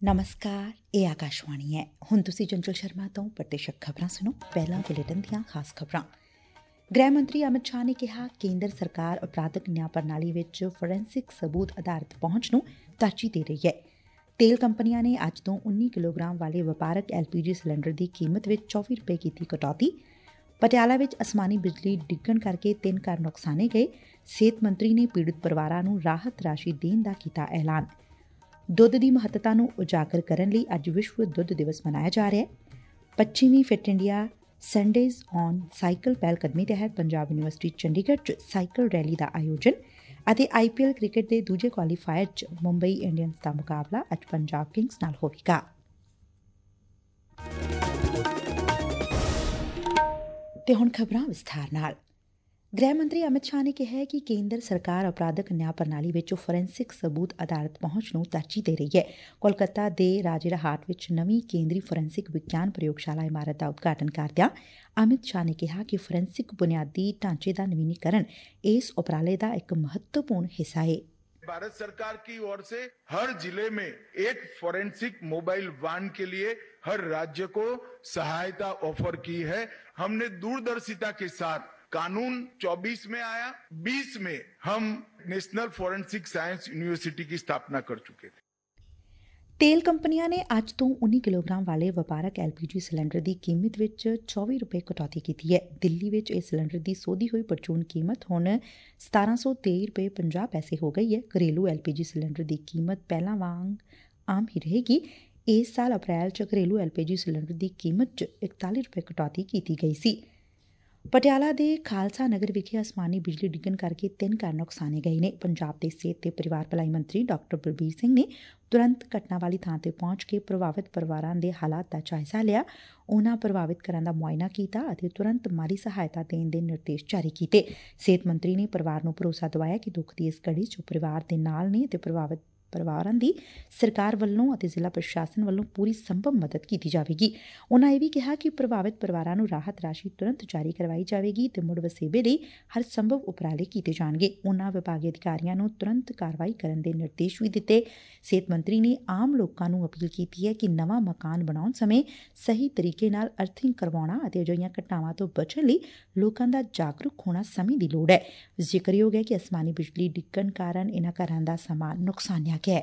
ਨਮਸਕਾਰ, ਇਹ ਆਕਾਸ਼ਵਾਣੀ ਹੈ। ਹੁਣ ਤੁਸੀਂ ਚੰਚਲ ਸ਼ਰਮਾ ਤੋਂ ਪ੍ਰਤੀਸ਼ਕ ਖਬਰਾਂ ਸੁਣੋ। ਪਹਿਲਾਂ ਬੁਲੇਟਿਨ ਦੀਆਂ ਖਾਸ ਖਬਰਾਂ। ਗ੍ਰਹਿ ਮੰਤਰੀ ਅਮਿਤ ਸ਼ਾਹ ਨੇ ਕਿਹਾ, ਕੇਂਦਰ ਸਰਕਾਰ ਅਪਰਾਧਕ ਨਿਆਂ ਪ੍ਰਣਾਲੀ ਵਿੱਚ ਫੋਰੈਂਸਿਕ ਸਬੂਤ ਆਧਾਰਿਤ ਪਹੁੰਚ ਨੂੰ ਤਰਜੀਹ ਦੇ ਰਹੀ ਹੈ। ਤੇਲ ਕੰਪਨੀਆਂ ਨੇ ਅੱਜ ਤੋਂ 19 ਕਿਲੋਗ੍ਰਾਮ ਵਾਲੇ ਵਪਾਰਕ LPG ਸਿਲੰਡਰ ਦੀ ਕੀਮਤ ਵਿੱਚ 24 ਰੁਪਏ ਕੀਤੀ ਕਟੌਤੀ। ਪਟਿਆਲਾ ਵਿੱਚ ਅਸਮਾਨੀ ਬਿਜਲੀ ਡਿੱਗਣ ਕਰਕੇ 3 ਘਰ ਨੁਕਸਾਨੇ ਗਏ। ਸਿਹਤ ਮੰਤਰੀ ਨੇ ਪੀੜਤ ਪਰਿਵਾਰਾਂ ਨੂੰ ਰਾਹਤ ਰਾਸ਼ੀ ਦੇਣ ਦਾ ਕੀਤਾ ਐਲਾਨ। ਦੁੱਧ ਦੀ ਮਹੱਤਤਾ ਨੂੰ ਉਜਾਗਰ ਕਰਨ ਲਈ ਅੱਜ ਵਿਸ਼ਵ ਦੁੱਧ ਦਿਵਸ ਮਨਾਇਆ ਜਾ ਰਿਹਾ ਹੈ। 25ਵੀਂ fit India Sundays on cycle ਪਹਿਲਕਦਮੀ ਤਹਿਤ ਪੰਜਾਬ ਯੂਨੀਵਰਸਿਟੀ ਚੰਡੀਗੜ੍ਹ 'ਚ ਸਾਈਕਲ ਰੈਲੀ ਦਾ ਆਯੋਜਨ ਅਤੇ IPL ਕ੍ਰਿਕਟ ਦੇ ਦੂਜੇ ਕੁਆਲੀਫਾਇਰ 'ਚ ਮੁੰਬਈ ਇੰਡੀਅਨਸ ਦਾ ਮੁਕਾਬਲਾ ਅੱਜ ਪੰਜਾਬ ਕਿੰਗਸ ਨਾਲ ਹੋਵੇਗਾ। ਤੇ ਹੁਣ ਖਬਰਾਂ ਵਿਸਥਾਰ ਨਾਲ। ਗ੍ਰਹਿ ਮੰਤਰੀ ਅਮਿਤ ਸ਼ਾਹ ਨੇ ਕਿਹਾ ਕਿ ਕੇਂਦਰ ਸਰਕਾਰ ਅਪਰਾਧਕ ਨਿਆਂ ਪ੍ਰਣਾਲੀ ਵਿੱਚ ਫੋਰੈਂਸਿਕ ਸਬੂਤ ਆਧਾਰਿਤ ਪਹੁੰਚ ਨੂੰ ਤਰਜੀਹ ਦੇ ਰਹੀ ਹੈ। ਕੋਲਕਾਤਾ ਦੇ ਰਾਜੇਰਹਾਟ ਵਿੱਚ ਨਵੀਂ ਕੇਂਦਰੀ ਫੋਰੈਂਸਿਕ ਵਿਗਿਆਨ ਪ੍ਰਯੋਗਸ਼ਾਲਾ ਇਮਾਰਤ ਦਾ ਉਦਘਾਟਨ ਕਰਦਿਆਂ ਅਮਿਤ ਸ਼ਾਹ ਨੇ ਕਿਹਾ ਕਿ ਫੋਰੈਂਸਿਕ ਬੁਨਿਆਦੀ ਢਾਂਚੇ ਦਾ ਨਵੀਨੀਕਰਨ ਇਸ ਉਪਰਾਲੇ ਦਾ ਇੱਕ ਮਹੱਤਵਪੂਰਨ ਹਿੱਸਾ ਹੈ। भारत सरकार की ओर से हर जिले में एक फोरेंसिक मोबाइल वाहन के लिए हर राज्य को सहायता ऑफर की है। हमने दूरदर्शिता के साथ कानून 24 में आया, 20 में हम नेशनल फोरेंसिक साइंस यूनिवर्सिटी की स्थापना कर चुके थे। ਤੇਲ ਕੰਪਨੀਆਂ ਨੇ ਅੱਜ ਤੋਂ 19 ਕਿਲੋਗ੍ਰਾਮ ਵਾਲੇ ਵਪਾਰਕ LPG ਸਿਲੰਡਰ ਦੀ ਕੀਮਤ ਵਿੱਚ 24 ਰੁਪਏ ਕਟੌਤੀ ਕੀਤੀ ਹੈ। ਦਿੱਲੀ ਵਿੱਚ ਇਸ ਸਿਲੰਡਰ ਦੀ ਸੋਧੀ ਹੋਈ ਪਰਚੂਨ ਕੀਮਤ ਹੁਣ 1723 ਰੁਪਏ 50 ਪੈਸੇ ਹੋ ਗਈ ਹੈ। ਘਰੇਲੂ LPG ਸਿਲੰਡਰ ਦੀ ਕੀਮਤ ਪਹਿਲਾਂ ਵਾਂਗ ਆਮ ਹੀ ਰਹੇਗੀ। ਇਸ ਸਾਲ ਅਪ੍ਰੈਲ 'ਚ ਘਰੇਲੂ LPG ਸਿਲੰਡਰ ਦੀ ਕੀਮਤ 'ਚ 41 ਰੁਪਏ ਕਟੌਤੀ ਕੀਤੀ ਗਈ ਸੀ। ਪਟਿਆਲਾ ਦੇ ਖਾਲਸਾ ਨਗਰ ਵਿਖੇ ਅਸਮਾਨੀ ਬਿਜਲੀ ਡਿੱਗਣ ਕਰਕੇ 3 ਘਰ ਨੁਕਸਾਨੇ ਗਏ ਨੇ। ਪੰਜਾਬ ਦੇ ਸਿਹਤ ਤੇ ਪਰਿਵਾਰ ਭਲਾਈ ਮੰਤਰੀ ਡਾਕਟਰ ਬਲਬੀਰ ਸਿੰਘ ਨੇ ਤੁਰੰਤ ਘਟਨਾ ਵਾਲੀ ਥਾਂ ਤੇ ਪਹੁੰਚ ਕੇ ਪ੍ਰਭਾਵਿਤ ਪਰਿਵਾਰਾਂ ਦੇ ਹਾਲਾਤ ਦਾ ਜਾਇਜ਼ਾ ਲਿਆ। ਉਨ੍ਹਾਂ ਪ੍ਰਭਾਵਿਤ ਘਰਾਂ ਦਾ ਮੁਆਇਨਾ ਕੀਤਾ ਅਤੇ ਤੁਰੰਤ ਮਾਲੀ ਸਹਾਇਤਾ ਦੇਣ ਦੇ ਨਿਰਦੇਸ਼ ਜਾਰੀ ਕੀਤੇ। ਸਿਹਤ ਮੰਤਰੀ ਨੇ ਪਰਿਵਾਰ ਨੂੰ ਭਰੋਸਾ ਦਿਵਾਇਆ ਕਿ ਦੁੱਖ ਦੀ ਇਸ ਘੜੀ 'ਚ ਪਰਿਵਾਰ ਦੇ ਨਾਲ ਨੇ ਅਤੇ ਪ੍ਰਭਾਵਿਤ ਪਰਿਵਾਰਾਂ ਦੀ ਸਰਕਾਰ ਵੱਲੋਂ ਅਤੇ ਜ਼ਿਲ੍ਹਾ ਪ੍ਰਸ਼ਾਸਨ ਵੱਲੋਂ ਪੂਰੀ ਸੰਭਵ ਮਦਦ ਕੀਤੀ ਜਾਵੇਗੀ। ਉਨ੍ਹਾਂ ਇਹ ਵੀ ਕਿਹਾ ਕਿ ਪ੍ਰਭਾਵਿਤ ਪਰਿਵਾਰਾਂ ਨੂੰ ਰਾਹਤ ਰਾਸ਼ੀ ਤੁਰੰਤ ਜਾਰੀ ਕਰਵਾਈ ਜਾਵੇਗੀ ਤੇ ਮੁੜ ਵਸੇਬੇ ਲਈ ਹਰ ਸੰਭਵ ਉਪਰਾਲੇ ਕੀਤੇ ਜਾਣਗੇ। ਉਨ੍ਹਾਂ ਵਿਭਾਗੀ ਅਧਿਕਾਰੀਆਂ ਨੂੰ ਤੁਰੰਤ ਕਾਰਵਾਈ ਕਰਨ ਦੇ ਨਿਰਦੇਸ਼ ਵੀ ਦਿੱਤੇ। ਸਿਹਤ ਮੰਤਰੀ ਨੇ ਆਮ ਲੋਕਾਂ ਨੂੰ ਅਪੀਲ ਕੀਤੀ ਹੈ ਕਿ ਨਵਾਂ ਮਕਾਨ ਬਣਾਉਣ ਸਮੇਂ ਸਹੀ ਤਰੀਕੇ ਨਾਲ ਅਰਥਿੰਗ ਕਰਵਾਉਣਾ ਅਤੇ ਅਜਿਹੀਆਂ ਘਟਨਾਵਾਂ ਤੋਂ ਬਚਣ ਲਈ ਲੋਕਾਂ ਦਾ ਜਾਗਰੂਕ ਹੋਣਾ ਸਮੇਂ ਦੀ ਲੋੜ ਹੈ। ਜ਼ਿਕਰਯੋਗ ਹੈ ਕਿ ਅਸਮਾਨੀ ਬਿਜਲੀ ਡਿੱਗਣ ਕਾਰਨ ਇਨ੍ਹਾਂ ਘਰਾਂ ਦਾ ਸਮਾਨ ਨੁਕਸਾਨਿਆ ਗਿਆ।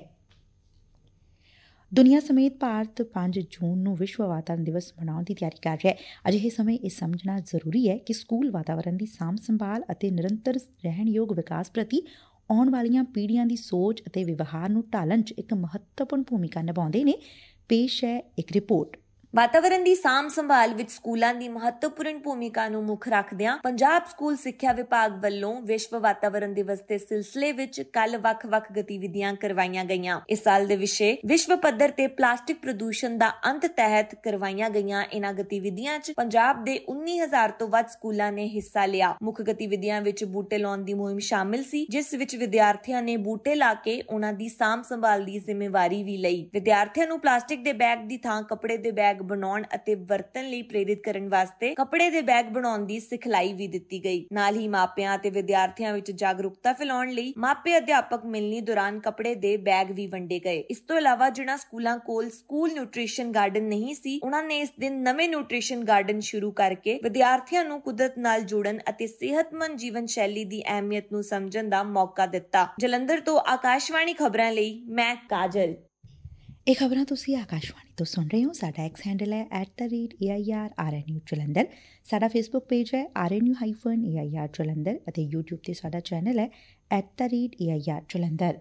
ਦੁਨੀਆ ਸਮੇਤ ਭਾਰਤ 5 ਜੂਨ ਨੂੰ ਵਿਸ਼ਵ ਵਾਤਾਵਰਣ ਦਿਵਸ ਮਨਾਉਣ ਦੀ ਤਿਆਰੀ ਕਰ ਰਿਹਾ ਹੈ। ਅਜਿਹੇ ਸਮੇਂ ਇਹ ਸਮਝਣਾ ਜ਼ਰੂਰੀ ਹੈ ਕਿ ਸਕੂਲ ਵਾਤਾਵਰਣ ਦੀ ਸਾਂਭ ਸੰਭਾਲ ਅਤੇ ਨਿਰੰਤਰ ਰਹਿਣਯੋਗ ਵਿਕਾਸ ਪ੍ਰਤੀ ਆਉਣ ਵਾਲੀਆਂ ਪੀੜ੍ਹੀਆਂ ਦੀ ਸੋਚ ਅਤੇ ਵਿਵਹਾਰ ਨੂੰ ਢਾਲਣ 'ਚ ਇੱਕ ਮਹੱਤਵਪੂਰਨ ਭੂਮਿਕਾ ਨਿਭਾਉਂਦੇ ਨੇ। ਪੇਸ਼ ਹੈ ਇੱਕ ਰਿਪੋਰਟ। ਵਾਤਾਵਰਣ ਦੀ ਸਾਂਭ ਸੰਭਾਲ ਵਿੱਚ ਸਕੂਲਾਂ ਦੀ ਮਹੱਤਵਪੂਰਨ ਭੂਮਿਕਾ ਨੂੰ ਮੁੱਖ ਰੱਖਦਿਆਂ ਪੰਜਾਬ ਸਕੂਲ ਸਿੱਖਿਆ ਵਿਭਾਗ ਵੱਲੋਂ ਵਿਸ਼ਵ ਵਾਤਾਵਰਣ ਦਿਵਸ ਦੇ ਸਿਲਸਿਲੇ ਵਿੱਚ ਕੱਲ੍ਹ ਵੱਖ-ਵੱਖ ਗਤੀਵਿਧੀਆਂ ਕਰਵਾਈਆਂ ਗਈਆਂ। ਇਸ ਸਾਲ ਦੇ ਵਿਸ਼ੇ ਵਿਸ਼ਵ ਪੱਧਰ ਤੇ ਪਲਾਸਟਿਕ ਪ੍ਰਦੂਸ਼ਣ ਦਾ ਅੰਤ ਤਹਿਤ ਕਰਵਾਈਆਂ ਗਈਆਂ ਇਹਨਾਂ ਗਤੀਵਿਧੀਆਂ 'ਚ ਪੰਜਾਬ ਦੇ 19,000 ਤੋਂ ਵੱਧ ਸਕੂਲਾਂ ਨੇ ਹਿੱਸਾ ਲਿਆ। ਮੁੱਖ ਗਤੀਵਿਧੀਆਂ ਵਿੱਚ ਬੂਟੇ ਲਾਉਣ ਦੀ ਮੁਹਿੰਮ ਸ਼ਾਮਿਲ ਸੀ, ਜਿਸ ਵਿੱਚ ਵਿਦਿਆਰਥੀਆਂ ਨੇ ਬੂਟੇ ਲਾ ਕੇ ਉਹਨਾਂ ਦੀ ਸਾਂਭ ਸੰਭਾਲ ਦੀ ਜ਼ਿੰਮੇਵਾਰੀ ਵੀ ਲਈ। ਵਿਦਿਆਰਥੀਆਂ ਨੂੰ ਪਲਾਸਟਿਕ ਦੇ ਬੈਗ ਦੀ ਥਾਂ ਕੱਪੜੇ ਦੇ ਬੈਗ ਬਣਾਉਣ ਅਤੇ ਵਰਤਣ ਲਈ ਪ੍ਰੇਰਿਤ ਕਰਨ ਵਾਸਤੇ ਕੱਪੜੇ ਦੇ ਬੈਗ ਬਣਾਉਣ ਦੀ ਸਿਖਲਾਈ ਵੀ ਦਿੱਤੀ ਗਈ। ਨਾਲ ਹੀ ਮਾਪਿਆਂ ਅਤੇ ਵਿਦਿਆਰਥੀਆਂ ਵਿੱਚ ਜਾਗਰੂਕਤਾ ਫੈਲਾਉਣ ਲਈ ਮਾਪੇ ਅਧਿਆਪਕ ਮਿਲਣੀ ਦੌਰਾਨ ਕੱਪੜੇ ਦੇ ਬੈਗ ਵੀ ਵੰਡੇ ਗਏ। ਇਸ ਤੋਂ ਇਲਾਵਾ ਜਿਨ੍ਹਾਂ ਸਕੂਲਾਂ ਕੋਲ ਸਕੂਲ ਨਿਊਟ੍ਰੀਸ਼ਨ ਗਾਰਡਨ ਨਹੀਂ ਸੀ, ਉਹਨਾਂ ਨੇ ਇਸ ਦਿਨ ਨਵੇਂ ਨਿਊਟ੍ਰੀਸ਼ਨ ਗਾਰਡਨ ਸ਼ੁਰੂ ਕਰਕੇ ਵਿਦਿਆਰਥੀਆਂ ਨੂੰ ਕੁਦਰਤ ਨਾਲ ਜੁੜਨ ਅਤੇ ਸਿਹਤਮੰਦ ਜੀਵਨ ਸ਼ੈਲੀ ਦੀ ਅਹਿਮੀਅਤ ਨੂੰ ਸਮਝਣ ਦਾ ਮੌਕਾ ਦਿੱਤਾ। ਜਲੰਧਰ ਤੋਂ ਆਕਾਸ਼ਵਾਣੀ ਖਬਰਾਂ ਲਈ ਮੈਂ ਕਾਜਲ। ਇਹ ਖਬਰਾਂ ਤੁਸੀਂ ਆਕਾਸ਼ਵਾਣੀ ਤੋਂ ਸੁਣ ਰਹੇ ਹੋ। ਸਾਡਾ ਐਕਸ ਹੈਂਡਲ ਹੈ @AIRRNU ਜਲੰਧਰ। ਸਾਡਾ ਫੇਸਬੁੱਕ ਪੇਜ ਹੈ RNU-AIR ਜਲੰਧਰ ਅਤੇ YouTube ਤੇ ਸਾਡਾ ਚੈਨਲ ਹੈ @AIR ਜਲੰਧਰ।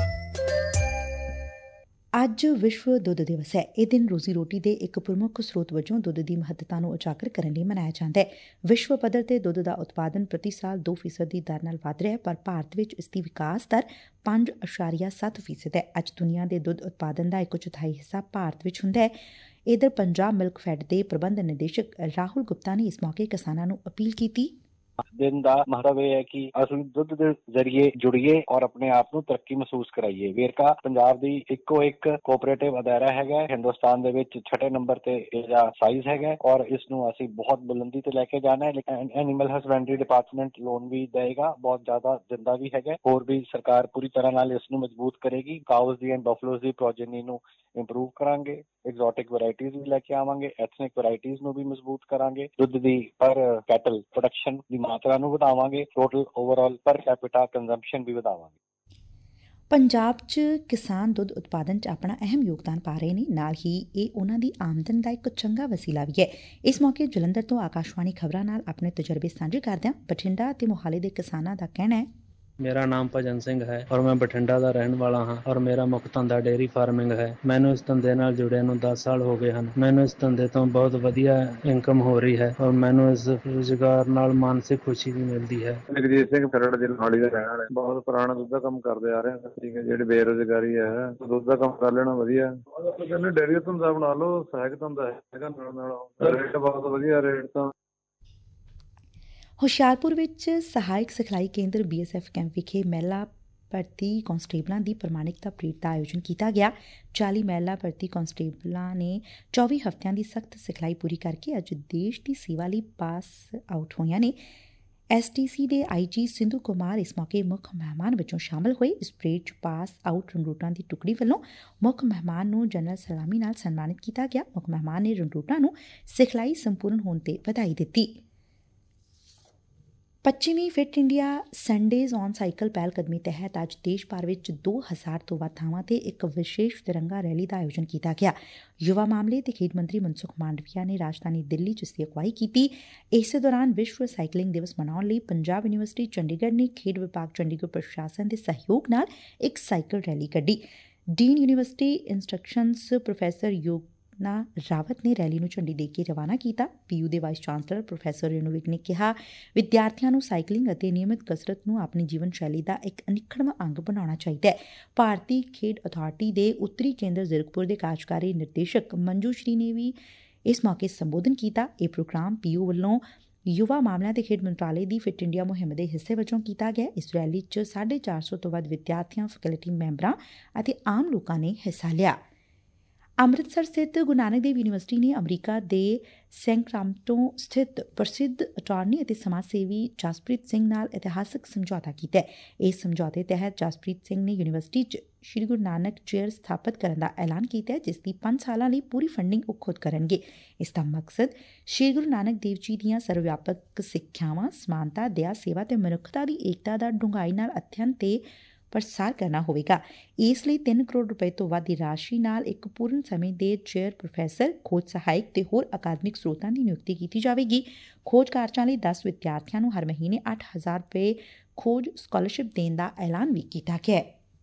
ਅੱਜ ਵਿਸ਼ਵ ਦੁੱਧ ਦਿਵਸ ਹੈ। ਇਹ ਦਿਨ ਰੋਜ਼ੀ ਰੋਟੀ ਦੇ ਇੱਕ ਪ੍ਰਮੁੱਖ ਸਰੋਤ ਵਜੋਂ ਦੁੱਧ ਦੀ ਮਹੱਤਤਾ ਨੂੰ ਉਜਾਗਰ ਕਰਨ ਲਈ ਮਨਾਇਆ ਜਾਂਦਾ ਹੈ। ਵਿਸ਼ਵ ਪੱਧਰ ਤੇ ਦੁੱਧ ਦਾ ਉਤਪਾਦਨ ਪ੍ਰਤੀ ਸਾਲ 2% ਦੀ ਦਰ ਨਾਲ ਵਧ ਰਿਹਾ ਹੈ, ਪਰ ਭਾਰਤ ਵਿੱਚ ਇਸ ਦੀ ਵਿਕਾਸ ਦਰ 5.7% ਹੈ। ਅੱਜ ਦੁਨੀਆ ਦੇ ਦੁੱਧ ਉਤਪਾਦਨ ਦਾ 1/4 ਹਿੱਸਾ ਭਾਰਤ ਵਿੱਚ ਹੁੰਦਾ ਹੈ। ਇਧਰ ਪੰਜਾਬ ਮਿਲਕ ਫੈਡ ਦੇ ਪ੍ਰਬੰਧ ਨਿਦੇਸ਼ਕ ਰਾਹੁਲ ਗੁਪਤਾ ਨੇ ਇਸ ਮੌਕੇ ਕਿਸਾਨਾਂ ਨੂੰ ਅਪੀਲ ਕੀਤੀ। दिन ਦਾ ਮਹੱਤਵ ਇਹ ਹੈ ਕਿ ਅਸੀਂ ਦੁੱਧ ਦੇ ਜ਼ਰੀਏ ਜੁੜੀਏ ਔਰ ਆਪਣੇ ਆਪ ਨੂੰ ਤਰੱਕੀ ਮਹਿਸੂਸ ਕਰਾਈਏ। ਵੇਰਕਾ ਪੰਜਾਬ ਦੀ ਇੱਕੋ ਇੱਕ ਕੋਆਪਰੇਟਿਵ ਅਦਾਰਾ ਹੈਗਾ ਹਿੰਦੁਸਤਾਨ ਦੇ ਵਿੱਚ 6ਵੇਂ ਨੰਬਰ ਤੇ ਇਹਦਾ ਸਾਈਜ਼ ਹੈਗਾ ਔਰ ਇਸ ਨੂੰ ਅਸੀਂ ਬਹੁਤ ਬੁਲੰਦੀ ਤੇ ਲੈ ਕੇ ਜਾਣਾ ਹੈ। ਲੇਕਿਨ ਐਨੀਮਲ ਹਸਬੈਂਡਰੀ ਡਿਪਾਰਟਮੈਂਟ ਲੋਨ ਵੀ ਦੇਗਾ, ਬਹੁਤ ਜ਼ਿਆਦਾ ਦਿੰਦਾ ਵੀ ਹੈਗਾ। ਹੋਰ ਵੀ ਸਰਕਾਰ ਪੂਰੀ ਤਰ੍ਹਾਂ ਨਾਲ ਇਸ ਨੂੰ ਮਜ਼ਬੂਤ ਕਰੇਗੀ। ਕਾਊਜ਼ ਦੀ ਐਂਡ ਬਫਲੋਜ਼ ਦੀ ਪ੍ਰੋਜਨੀ ਨੂੰ ਇੰਪਰੂਵ ਕਰਾਂਗੇ, ਐਗਜ਼ੋਟਿਕ ਵੈਰਾਈਟੀਜ਼ ਵੀ ਲੈ ਕੇ ਆਵਾਂਗੇ, ਐਥਨਿਕ ਵੈਰਾਈਟੀਜ਼ ਨੂੰ ਵੀ ਮਜ਼ਬੂਤ ਕਰਾਂਗੇ, ਦੁੱਧ ਦੀ ਪਰ ਕੈਟਲ ਪ੍ਰੋਡਕਸ਼ਨ ਦੀ ਮਾਤਰਾ ਨੂੰ ਵਧਾਵਾਂਗੇ, total overall per capita consumption ਵੀ ਵਧਾਵਾਂਗੇ। ਪੰਜਾਬ 'ਚ ਕਿਸਾਨ ਦੁੱਧ ਉਤਪਾਦਨ 'ਚ ਆਪਣਾ ਅਹਿਮ ਯੋਗਦਾਨ ਪਾ ਰਹੇ ਨੇ, ਨਾਲ ਹੀ ਇਹ ਉਹਨਾਂ ਦੀ ਆਮਦਨ ਦਾ ਇੱਕ ਚੰਗਾ ਵਸੀਲਾ ਵੀ ਹੈ। ਇਸ ਮੌਕੇ ਜਲੰਧਰ ਤੋਂ ਆਕਾਸ਼ਵਾਣੀ ਖਬਰਾਂ ਨਾਲ ਆਪਣੇ ਤਜਰਬੇ ਸਾਂਝੇ ਕਰਦਿਆਂ ਬਠਿੰਡਾ ਅਤੇ ਮੋਹਾਲੀ ਦੇ ਕਿਸਾਨਾਂ ਦਾ ਕਹਿਣਾ ਹੈ, ਮੇਰਾ ਨਾਮ ਭਜਨ ਸਿੰਘ ਹੈ ਔਰ ਮੈਂ ਬਠਿੰਡਾ ਦਾ ਰਹਿਣ ਵਾਲਾ ਹਾਂ ਔਰ ਮੇਰਾ ਮੁੱਖ ਧੰਦਾ ਡੇਅਰੀ ਫਾਰਮਿੰਗ ਹੈ। ਮੈਨੂੰ ਇਸ ਧੰਦੇ ਨਾਲ ਜੁੜਿਆਂ ਨੂੰ 10 ਸਾਲ ਹੋ ਗਏ ਹਨ। ਮੈਨੂੰ ਇਸ ਧੰਦੇ ਤੋਂ ਬਹੁਤ ਵਧੀਆ ਇਨਕਮ ਹੋ ਰਹੀ ਹੈ ਔਰ ਮੈਨੂੰ ਇਸ ਰੁਜ਼ਗਾਰ ਨਾਲ ਮਾਨਸਿਕ ਖੁਸ਼ੀ ਵੀ ਮਿਲਦੀ ਹੈ। ਜਗਜੀਤ ਸਿੰਘ ਖਰੜ ਦੇ ਮੋਹਾਲੀ ਦਾ ਰਹਿਣ ਵਾਲਾ, ਬਹੁਤ ਪੁਰਾਣਾ ਦੁੱਧ ਦਾ ਕੰਮ ਕਰਦੇ ਆ ਰਹੇ ਹਾਂ। ਠੀਕ ਹੈ, ਜਿਹੜੀ ਬੇਰੁਜ਼ਗਾਰੀ ਹੈ ਦੁੱਧ ਦਾ ਕੰਮ ਕਰ ਲੈਣਾ ਵਧੀਆ। ਕਹਿੰਦੇ ਡੇਅਰੀ ਧੰਦਾ ਬਣਾ ਲਓ, ਸਹਾਇਕ ਧੰਦਾ ਹੈਗਾ ਨਾਲ ਰੇਟ ਬਹੁਤ ਵਧੀਆ ਰੇਟ ਤਾਂ। ਹੁਸ਼ਿਆਰਪੁਰ ਵਿੱਚ ਸਹਾਇਕ ਸਿਖਲਾਈ ਕੇਂਦਰ BSF ਕੈਂਪ ਵਿਖੇ ਮਹਿਲਾ ਭਰਤੀ ਕਾਂਸਟੇਬਲਾਂ ਦੀ ਪ੍ਰਮਾਣਿਕਤਾ ਪਰੇਡ ਦਾ ਆਯੋਜਨ ਕੀਤਾ ਗਿਆ। 40 ਮਹਿਲਾ ਭਰਤੀ ਕਾਂਸਟੇਬਲਾਂ ਨੇ 24 ਹਫ਼ਤਿਆਂ ਦੀ ਸਖਤ ਸਿਖਲਾਈ ਪੂਰੀ ਕਰਕੇ ਅੱਜ ਦੇਸ਼ ਦੀ ਸੇਵਾ ਲਈ ਪਾਸ ਆਊਟ ਹੋਈਆਂ ਨੇ। STC ਦੇ IG ਸਿੰਧੂ ਕੁਮਾਰ ਇਸ ਮੌਕੇ ਮੁੱਖ ਮਹਿਮਾਨ ਵਜੋਂ ਸ਼ਾਮਲ ਹੋਏ। ਇਸ ਪਰੇਡ 'ਚ ਪਾਸ ਆਊਟ ਰਣਰੂਟਾਂ ਦੀ ਟੁਕੜੀ ਵੱਲੋਂ ਮੁੱਖ ਮਹਿਮਾਨ ਨੂੰ ਜਨਰਲ ਸਲਾਮੀ ਨਾਲ ਸਨਮਾਨਿਤ ਕੀਤਾ ਗਿਆ। ਮੁੱਖ ਮਹਿਮਾਨ ਨੇ ਰਣਰੂਟਾਂ ਨੂੰ ਸਿਖਲਾਈ ਸੰਪੂਰਨ ਹੋਣ ਤੇ ਵਧਾਈ ਦਿੱਤੀ। 25ਵੀਂ fit India Sundays on cycle ਪਹਿਲ ਕਦਮੀ ਤਹਿਤ ਅੱਜ ਦੇਸ਼ ਭਰ ਵਿੱਚ 2000 ਤੋਂ ਵੱਧ ਥਾਵਾਂ ਤੇ ਇੱਕ ਵਿਸ਼ੇਸ਼ ਤਿਰੰਗਾ ਰੈਲੀ ਦਾ ਆਯੋਜਨ ਕੀਤਾ ਗਿਆ। ਯੁਵਾ ਮਾਮਲੇ ਤੇ ਖੇਡ ਮੰਤਰੀ ਮਨਸੁਖ ਮਾਂਡਵੀਆ ਨੇ ਰਾਜਧਾਨੀ ਦਿੱਲੀ 'ਚ ਇਸ ਦੀ ਅਗਵਾਈ ਕੀਤੀ। ਇਸੇ ਦੌਰਾਨ ਵਿਸ਼ਵ ਸਾਈਕਲਿੰਗ ਦਿਵਸ ਮਨਾਉਣ ਲਈ ਪੰਜਾਬ ਯੂਨੀਵਰਸਿਟੀ ਚੰਡੀਗੜ੍ਹ ਨੇ ਖੇਡ ਵਿਭਾਗ ਚੰਡੀਗੜ੍ਹ ਪ੍ਰਸ਼ਾਸਨ ਦੇ ਸਹਿਯੋਗ ਨਾਲ ਇੱਕ ਸਾਈਕਲ ਰੈਲੀ ਕੱਢੀ। Dean university instructions professor Yogna Rawat ਨੇ ਰੈਲੀ ਨੂੰ ਝੰਡੀ ਦੇ ਕੇ ਰਵਾਨਾ ਕੀਤਾ। PU ਦੇ ਵਾਈਸ ਚਾਂਸਲਰ ਪ੍ਰੋਫੈਸਰ ਰੇਨੂਵਿਕ ਨੇ ਕਿਹਾ, ਵਿਦਿਆਰਥੀਆਂ ਨੂੰ ਸਾਈਕਲਿੰਗ ਅਤੇ ਨਿਯਮਿਤ ਕਸਰਤ ਨੂੰ ਆਪਣੀ ਜੀਵਨ ਸ਼ੈਲੀ ਦਾ ਇੱਕ ਅਨਿੱਖੜਵਾਂ ਅੰਗ ਬਣਾਉਣਾ ਚਾਹੀਦਾ ਹੈ। ਭਾਰਤੀ ਖੇਡ ਅਥਾਰਟੀ ਦੇ ਉੱਤਰੀ ਕੇਂਦਰ ਜ਼ੀਰਕਪੁਰ ਦੇ ਕਾਰਜਕਾਰੀ ਨਿਰਦੇਸ਼ਕ ਮੰਜੂ ਸ਼੍ਰੀ ਨੇ ਵੀ ਇਸ ਮੌਕੇ ਸੰਬੋਧਨ ਕੀਤਾ। ਇਹ ਪ੍ਰੋਗਰਾਮ PU ਵੱਲੋਂ ਯੁਵਾ ਮਾਮਲਿਆਂ ਤੇ ਖੇਡ ਮੰਤਰਾਲੇ ਦੀ ਫਿਟ ਇੰਡੀਆ ਮੁਹਿੰਮ ਦੇ ਹਿੱਸੇ ਵਜੋਂ ਕੀਤਾ ਗਿਆ। ਇਸ ਰੈਲੀ 'ਚ 450 ਤੋਂ ਵੱਧ ਵਿਦਿਆਰਥੀਆਂ, ਫੈਕਲਟੀ ਮੈਂਬਰਾਂ ਅਤੇ ਆਮ ਲੋਕਾਂ ਨੇ ਹਿੱਸਾ ਲਿਆ। ਅੰਮ੍ਰਿਤਸਰ ਸਥਿਤ ਗੁਰੂ ਨਾਨਕ ਦੇਵ ਯੂਨੀਵਰਸਿਟੀ ਨੇ ਅਮਰੀਕਾ ਦੇ ਸੈਂਕਰਾਮਟੋ ਸਥਿਤ ਪ੍ਰਸਿੱਧ ਅਟਾਰਨੀ ਅਤੇ ਸਮਾਜ ਸੇਵੀ ਜਸਪ੍ਰੀਤ ਸਿੰਘ ਨਾਲ ਇਤਿਹਾਸਕ ਸਮਝੌਤਾ ਕੀਤਾ ਹੈ। ਇਸ ਸਮਝੌਤੇ ਤਹਿਤ ਜਸਪ੍ਰੀਤ ਸਿੰਘ ਨੇ ਯੂਨੀਵਰਸਿਟੀ 'ਚ ਸ੍ਰੀ ਗੁਰੂ ਨਾਨਕ ਚੇਅਰ ਸਥਾਪਿਤ ਕਰਨ ਦਾ ਐਲਾਨ ਕੀਤਾ ਹੈ, ਜਿਸ ਦੀ 5 ਸਾਲਾਂ ਲਈ ਪੂਰੀ ਫੰਡਿੰਗ ਉਹ ਖੁਦ ਕਰਨਗੇ। ਇਸ ਦਾ ਮਕਸਦ ਸ੍ਰੀ ਗੁਰੂ ਨਾਨਕ ਦੇਵ ਜੀ ਦੀਆਂ ਸਰਵਵਿਆਪਕ ਸਿੱਖਿਆਵਾਂ, ਸਮਾਨਤਾ, ਦਇਆ, ਸੇਵਾ ਤੇ ਮਨੁੱਖਤਾ ਦੀ ਏਕਤਾ ਦਾ ਡੂੰਘਾਈ ਨਾਲ ਅਧਿਐਨ ਤੇ ਪ੍ਰਸਾਰ ਕਰਨਾ ਹੋਵੇਗਾ। ਇਸ ਲਈ 3 ਕਰੋੜ ਰੁਪਏ ਤੋਂ ਵੱਧ ਦੀ ਰਾਸ਼ੀ ਨਾਲ ਇੱਕ ਪੂਰਨ ਸਮੇਂ ਦੇ ਚੇਅਰ ਪ੍ਰੋਫੈਸਰ, ਖੋਜ ਸਹਾਇਕ ਤੇ ਹੋਰ ਅਕਾਦਮਿਕ ਸਰੋਤਾਂ ਦੀ ਨਿਯੁਕਤੀ ਕੀਤੀ ਜਾਵੇਗੀ। ਖੋਜ ਕਾਰਜਾਂ ਲਈ 10 ਵਿਦਿਆਰਥੀਆਂ ਨੂੰ ਹਰ ਮਹੀਨੇ 8000 ਰੁਪਏ ਖੋਜ ਸਕਾਲਰਸ਼ਿਪ ਦੇਣ ਦਾ ਐਲਾਨ ਵੀ ਕੀਤਾ ਗਿਆ ਹੈ।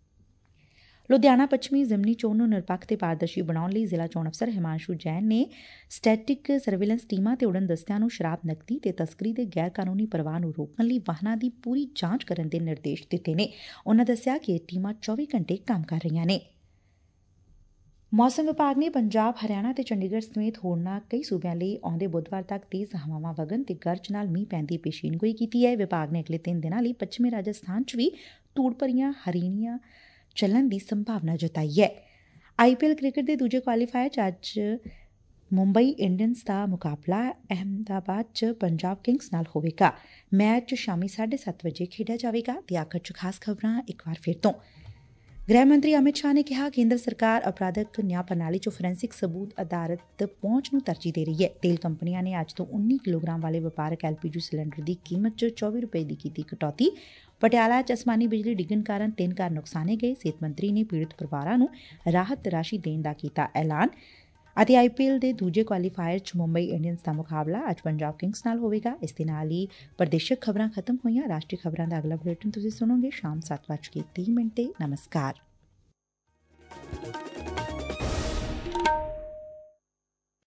ਲੁਧਿਆਣਾ ਪੱਛਮੀ ਜ਼ਿਮਨੀ ਚੋਣ ਨੂੰ ਨਿਰਪੱਖ ਤੇ ਪਾਰਦਰਸ਼ੀ ਬਣਾਉਣ ਲਈ ਜ਼ਿਲ੍ਹਾ ਚੋਣ ਅਫਸਰ ਹਿਮਾਂਸ਼ੂ ਜੈਨ ਨੇ ਸਟੈਟਿਕ ਸਰਵੇਲੈਂਸ ਟੀਮਾਂ ਤੇ ਉਡਨ ਦਸਤਿਆਂ ਨੂੰ ਸ਼ਰਾਬ, ਨਕਦੀ ਤੇ ਤਸਕਰੀ ਦੇ ਗੈਰ ਕਾਨੂੰਨੀ ਪ੍ਰਵਾਹ ਨੂੰ ਰੋਕਣ ਲਈ ਵਾਹਨਾਂ ਦੀ ਪੂਰੀ ਜਾਂਚ ਕਰਨ ਦੇ ਨਿਰਦੇਸ਼ ਦਿੱਤੇ ਨੇ। ਉਨ੍ਹਾਂ ਦੱਸਿਆ ਕਿ ਇਹ ਟੀਮਾਂ 24 ਘੰਟੇ ਕੰਮ ਕਰ ਰਹੀਆਂ ਨੇ। ਮੌਸਮ ਵਿਭਾਗ ਨੇ ਪੰਜਾਬ, ਹਰਿਆਣਾ ਤੇ ਚੰਡੀਗੜ੍ਹ ਸਮੇਤ ਹੋਰਨਾਂ ਕਈ ਸੂਬਿਆਂ ਲਈ ਆਉਂਦੇ ਬੁੱਧਵਾਰ ਤੱਕ ਤੇਜ਼ ਹਵਾਵਾਂ ਵਗਣ ਤੇ ਗਰਜ ਨਾਲ ਮੀਂਹ ਪੈਣ ਦੀ ਪੇਸ਼ੀਨਗੋਈ ਕੀਤੀ ਹੈ। ਵਿਭਾਗ ਨੇ ਅਗਲੇ 3 ਦਿਨਾਂ ਲਈ ਪੱਛਮੀ ਰਾਜਸਥਾਨ 'ਚ ਵੀ ਧੂੜ ਭਰੀਆਂ ਹਨੇਰੀਆਂ ਚੱਲਣ ਦੀ ਸੰਭਾਵਨਾ ਜਤਾਈ ਹੈ। IPL ਕ੍ਰਿਕਟ ਦੇ ਦੂਜੇ ਕੁਆਲੀਫਾਇਰ 'ਚ ਅੱਜ ਮੁੰਬਈ ਇੰਡੀਅਨਜ਼ ਦਾ ਮੁਕਾਬਲਾ ਅਹਿਮਦਾਬਾਦ 'ਚ ਪੰਜਾਬ ਕਿੰਗਜ਼ ਨਾਲ ਹੋਵੇਗਾ। ਮੈਚ ਸ਼ਾਮੀ 7:30 ਵਜੇ ਖੇਡਿਆ ਜਾਵੇਗਾ। ਤੇ ਆਖਰ 'ਚ ਖਾਸ ਖਬਰਾਂ ਇੱਕ ਵਾਰ ਫਿਰ ਤੋਂ। ਗ੍ਰਹਿ ਮੰਤਰੀ ਅਮਿਤ ਸ਼ਾਹ ਨੇ ਕਿਹਾ, ਕੇਂਦਰ ਸਰਕਾਰ ਅਪਰਾਧਕ ਨਿਆਂ ਪ੍ਰਣਾਲੀ 'ਚ ਫੋਰੈਂਸਿਕ ਸਬੂਤ ਆਧਾਰਿਤ ਪਹੁੰਚ ਨੂੰ ਤਰਜੀਹ ਦੇ ਰਹੀ ਹੈ। ਤੇਲ ਕੰਪਨੀਆਂ ਨੇ ਅੱਜ ਤੋਂ 19 ਕਿਲੋਗ੍ਰਾਮ ਵਾਲੇ ਵਪਾਰਕ LPG ਸਿਲੰਡਰ ਦੀ ਕੀਮਤ 'ਚ 24 ਰੁਪਏ ਦੀ ਕੀਤੀ ਕਟੌਤੀ। ਪਟਿਆਲਾ 'ਚ ਅਸਮਾਨੀ ਬਿਜਲੀ ਡਿੱਗਣ ਕਾਰਨ 3 ਘਰ ਨੁਕਸਾਨੇ ਗਏ। ਸਿਹਤ ਮੰਤਰੀ ਨੇ ਪੀੜਤ ਪਰਿਵਾਰਾਂ ਨੂੰ ਰਾਹਤ ਰਾਸ਼ੀ ਦੇਣ ਦਾ ਕੀਤਾ ਐਲਾਨ। ਅਤੇ IPL ਦੇ ਦੂਜੇ ਕੁਆਲੀਫਾਇਰ 'ਚ ਮੁੰਬਈ ਇੰਡੀਅਨਜ਼ ਦਾ ਮੁਕਾਬਲਾ ਅੱਜ ਪੰਜਾਬ ਕਿੰਗਜ਼ ਨਾਲ ਹੋਵੇਗਾ। ਇਸ ਦੇ ਨਾਲ ਹੀ ਪ੍ਰਦੇਸ਼ਕ ਖਬਰਾਂ ਖਤਮ ਹੋਈਆਂ। ਰਾਸ਼ਟਰੀ ਖਬਰਾਂ ਦਾ ਅਗਲਾ ਬੁਲੇਟਿਨ ਤੁਸੀਂ ਸੁਣੋਗੇ ਸ਼ਾਮ 7:30 ਤੇ। ਨਮਸਕਾਰ।